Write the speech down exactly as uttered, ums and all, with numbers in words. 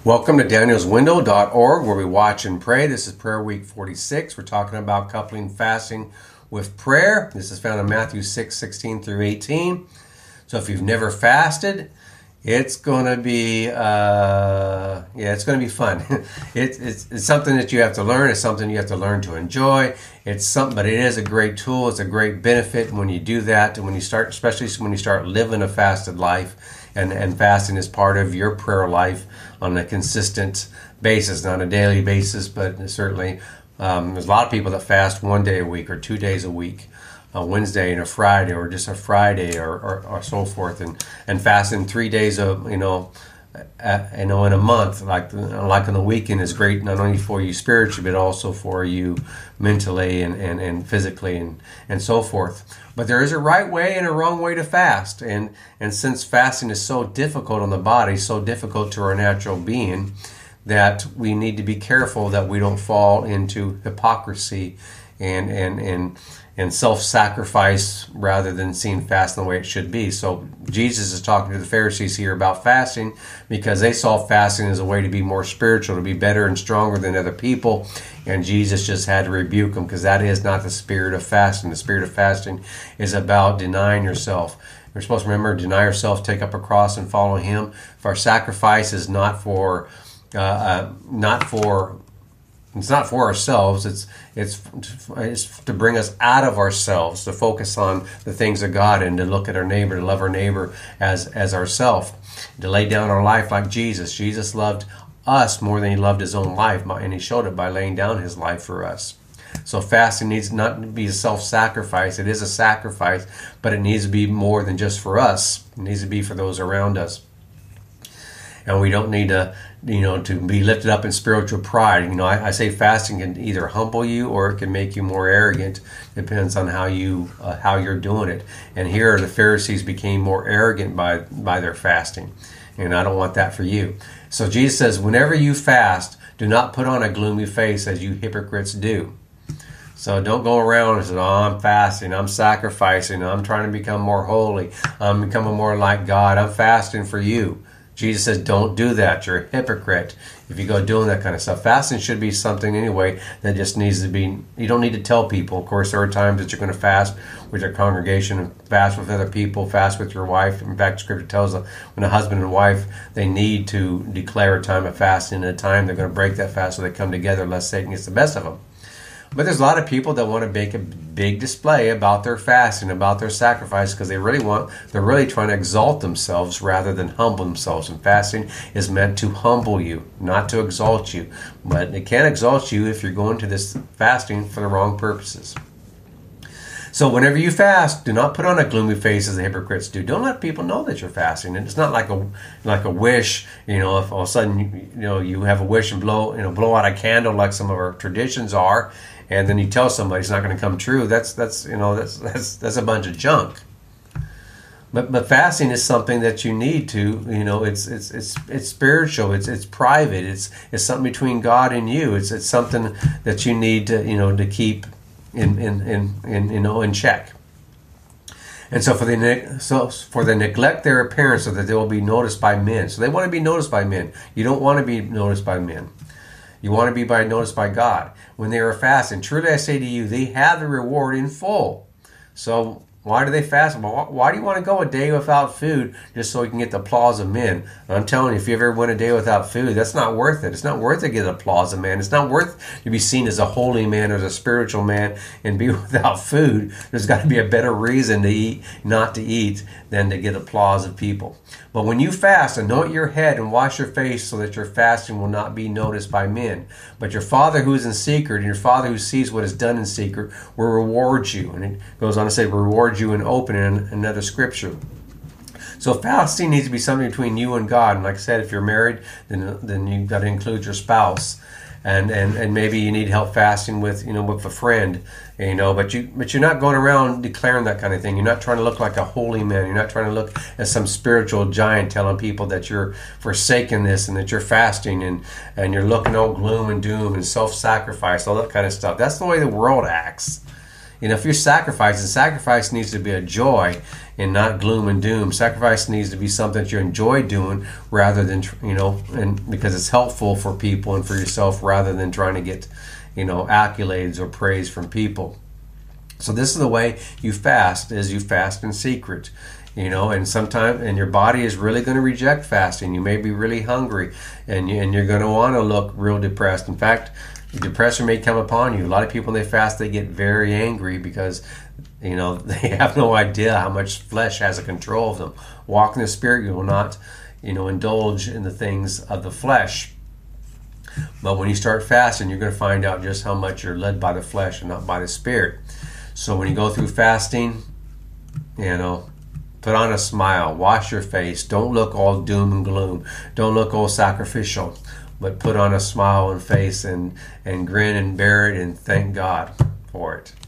Welcome to Daniels Window dot org, where we watch and pray. This is Prayer Week forty-six. We're talking about coupling fasting with prayer. This is found in Matthew six, sixteen through eighteen. So if you've never fasted, it's going to be, uh, yeah, it's going to be fun. it, it's, it's something that you have to learn. It's something you have to learn to enjoy. It's something, but it is a great tool. It's a great benefit when you do that, and when you start, especially when you start living a fasted life. And, and fasting is part of your prayer life on a consistent basis, not a daily basis, but certainly um, there's a lot of people that fast one day a week or two days a week, a Wednesday and a Friday, or just a Friday, or, or, or so forth, and and fasting three days of you know, uh, you know, in a month, like like on the weekend, is great not only for you spiritually but also for you mentally and, and, and physically and, and so forth. But there is a right way and a wrong way to fast. And, and since fasting is so difficult on the body, so difficult to our natural being, that we need to be careful that we don't fall into hypocrisy and and and, and self-sacrifice rather than seeing fasting the way it should be. So Jesus is talking to the Pharisees here about fasting because they saw fasting as a way to be more spiritual, to be better and stronger than other people. And Jesus just had to rebuke them because that is not the spirit of fasting. The spirit of fasting is about denying yourself. We're supposed to remember, deny yourself, take up a cross, and follow Him. For our sacrifice is not for, uh, uh, not for, it's not for ourselves. It's it's it's to bring us out of ourselves, to focus on the things of God, and to look at our neighbor, to love our neighbor as as ourself, to lay down our life like Jesus. Jesus loved us more than He loved His own life, and He showed it by laying down His life for us. So fasting needs not to be a self-sacrifice. It is a sacrifice, but it needs to be more than just for us. It needs to be for those around us. And we don't need to, you know, to be lifted up in spiritual pride. You know, I, I say fasting can either humble you or it can make you more arrogant. Depends on how you uh, how you're doing it. And here the Pharisees became more arrogant by by their fasting, and I don't want that for you. So Jesus says, whenever you fast, do not put on a gloomy face as you hypocrites do. So don't go around and say, oh, I'm fasting, I'm sacrificing, I'm trying to become more holy, I'm becoming more like God, I'm fasting for you. Jesus says, don't do that. You're a hypocrite if you go doing that kind of stuff. Fasting should be something anyway that just needs to be, you don't need to tell people. Of course, there are times that you're going to fast with your congregation, fast with other people, fast with your wife. In fact, Scripture tells us when a husband and wife, they need to declare a time of fasting and a time they're going to break that fast so they come together lest Satan gets the best of them. But there's a lot of people that want to make a big display about their fasting, about their sacrifice, because they really want, they're really trying to exalt themselves rather than humble themselves. And fasting is meant to humble you, not to exalt you. But it can exalt you if you're going to this fasting for the wrong purposes. So whenever you fast, do not put on a gloomy face as the hypocrites do. Don't let people know that you're fasting. And it's not like a like a wish, you know, if all of a sudden you, you know you have a wish and blow you know blow out a candle like some of our traditions are, and then you tell somebody it's not going to come true. That's that's you know that's that's that's a bunch of junk. But but fasting is something that you need to, you know, it's it's it's it's spiritual, it's it's private, it's it's something between God and you. It's it's something that you need to, you know, to keep in in in, in you know in check. And so for the so for the neglect their appearance so that they will be noticed by men. So they want to be noticed by men. You don't want to be noticed by men. You want to be by noticed by God. When they are fasting, truly I say to you, they have the reward in full. So why do they fast? Well, why do you want to go a day without food just so you can get the applause of men? And I'm telling you, if you ever went a day without food, that's not worth it. It's not worth to get the applause of men. It's not worth to be seen as a holy man or as a spiritual man and be without food. There's got to be a better reason to eat, not to eat, than to get applause of people. But when you fast, anoint your head and wash your face so that your fasting will not be noticed by men. But your Father who is in secret and your Father who sees what is done in secret will reward you. And it goes on to say, reward you in open in another scripture. So fasting needs to be something between you and God. And like I said, if you're married, then then you've got to include your spouse. And, and, and maybe you need help fasting with, you know, with a friend, you know, but you but you're not going around declaring that kind of thing. You're not trying to look like a holy man. You're not trying to look as some spiritual giant telling people that you're forsaking this and that you're fasting and, and you're looking all gloom and doom and self-sacrifice, all that kind of stuff. That's the way the world acts. You know, if you're sacrificing, sacrifice needs to be a joy and not gloom and doom. Sacrifice needs to be something that you enjoy doing rather than, you know, and because it's helpful for people and for yourself rather than trying to get, you know, accolades or praise from people. So this is the way you fast, is you fast in secret. You know, and sometimes, and your body is really going to reject fasting. You may be really hungry, and, you, and you're going to want to look real depressed. In fact, depression may come upon you. A lot of people, when they fast, they get very angry because, you know, they have no idea how much flesh has a control of them. Walk in the Spirit, you will not, you know, indulge in the things of the flesh. But when you start fasting, you're going to find out just how much you're led by the flesh and not by the Spirit. So when you go through fasting, you know, put on a smile, wash your face. Don't look all doom and gloom. Don't look all sacrificial, but put on a smile and face and, and grin and bear it and thank God for it.